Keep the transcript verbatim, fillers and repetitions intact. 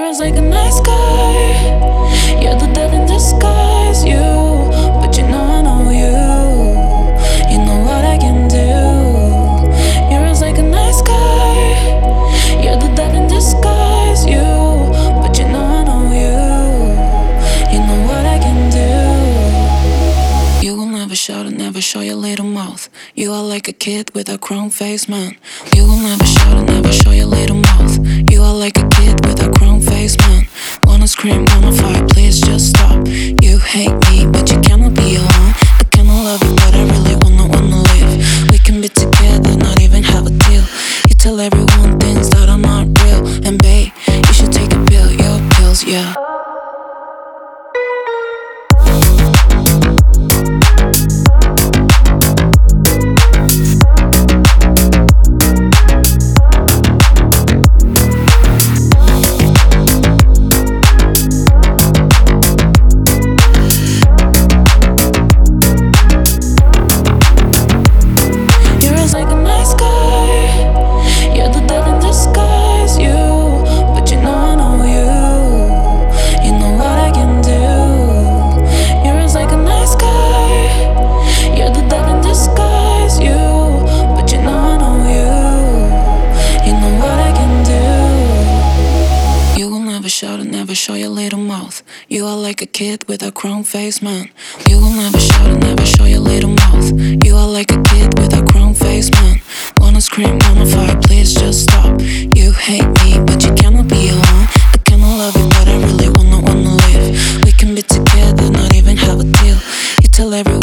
was like a nice guy. You're the death in disguise, you. But you know I know you. You know what I can do. You're as like a nice guy. You're the death in disguise, you. But you know I know you. You know what I can do. You will never shout and never show your little mouth. You are like a kid with a chrome face, man. You will never shout and never show your little mouth. You are like a kid with a chrome face, man. Wanna scream, wanna fight, please just stop. You hate me, but you cannot be alone. I cannot love you, but I really wanna, wanna live. We can be together, not even have a deal. You tell everyone things that are not real. And babe, you should take a pill, your pills, yeah. Shout and never show your little mouth. You are like a kid with a chrome face, man. You will never shout and never show your little mouth. You are like a kid with a chrome face, man. Wanna scream, wanna fight, please just stop. You hate me, but you cannot be alone. I cannot love you, but I really wanna, wanna live. We can be together, not even have a deal. You tell everyone